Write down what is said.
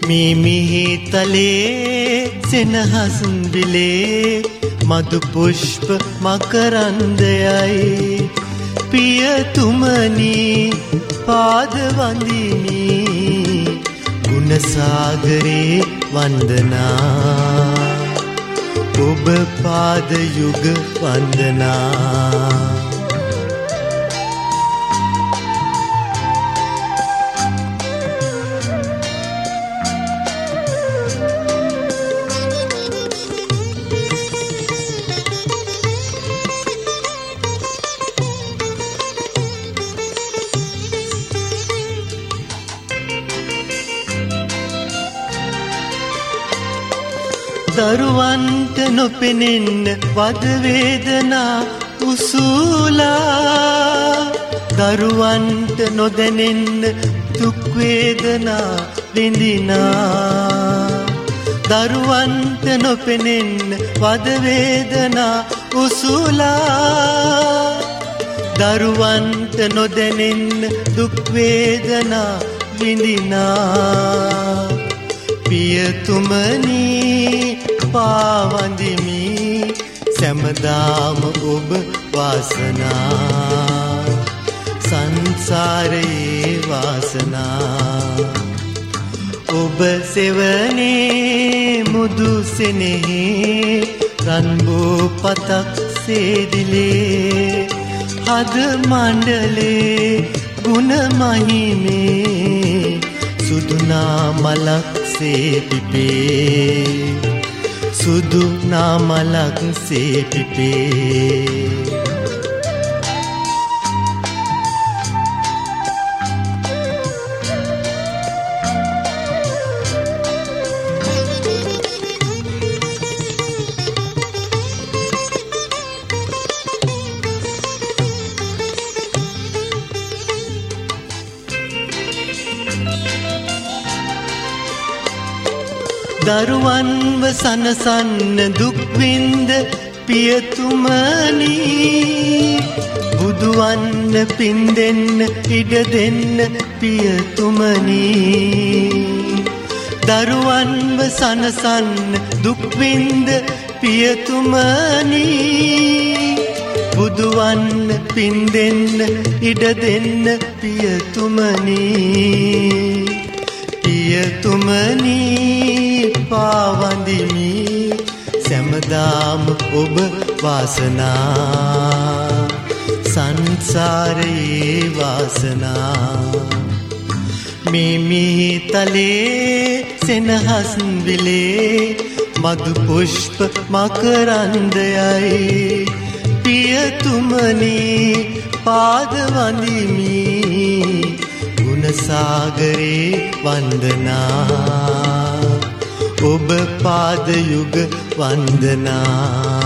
මිහිතලේ සෙනහසුන් විලේ මధు පුෂ්ප මකරන්දයයි පියතුමනි පාද වඳිමි ගුණසාගරේ වන්දනා ඔබ පාද යුග වන්දනා දරුවන්ට නොපෙනෙන්න වද වේදනා උසුලා දරුවන්ට නොදැනෙන්න දුක් වේදනා විඳිනා දරුවන්ට නොපෙනෙන්න වද වේදනා උසුලා දරුවන්ට නොදැනෙන්න දුක් වේදනා විඳිනා පියතුමනි පාවඳිමි සැමදාම ඔබ වාසනා සංසාරයේ වාසනා ඔබ සෙවනේ මුදු සෙනෙහි රන්බෝ පතක් සේදිලේ හද මණ්ඩලේ ගුණ මහිමේ සුදුනා මලක් පිපේ සුදු නාමලක් සේ පිපේ දරුවන්ව සනසන්න දුක් විඳ පියතුමනි බුදුවන්න පින් දෙන්න ඉඩ දෙන්න පියතුමනි දරුවන්ව සනසන්න දුක් විඳ පියතුමනි බුදුවන්න පින් දෙන්න ඉඩ දෙන්න පියතුමනි පියතුමනි පාවඳිමි සැමදාම ඔබ වාසනා සංසාරයේ වාසනා මිහිතලේ සෙනහස් විලේ මధు පුෂ්ප මකරන්දයයි පියතුමනි පාද වඳිමි ගුණසාගරේ වන්දනා ඔබ පාද යුග වන්දනා